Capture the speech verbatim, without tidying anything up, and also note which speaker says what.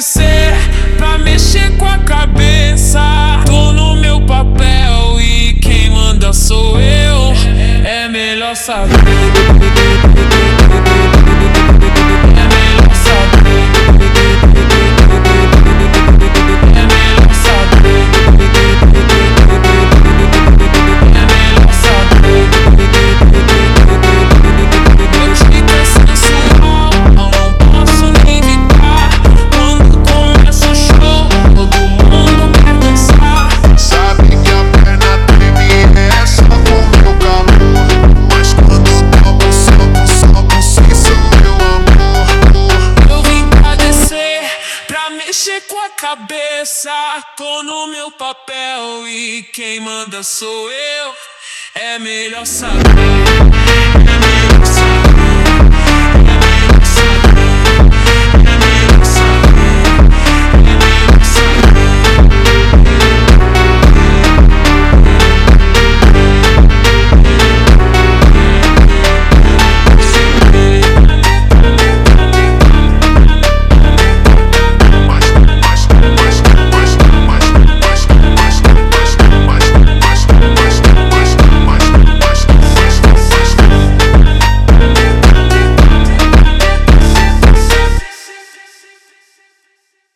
Speaker 1: descer pra mexer com a cabeça. Tô no meu papel e quem manda sou eu. É melhor saber. É melhor saber. É melhor saber. É melhor saber. Meu jeito é sensual, não posso nem evitar. Quando começa o show, todo mundo quer dançar.
Speaker 2: Sabe que a perna treme é só com meu calor. Mas quando toco, solto, solto, sim, sou meu amor.
Speaker 1: Eu vim pra descer, pra mexer com a cabeça. Tô no meu papel e quem manda sou eu. É melhor saber, é melhor saber.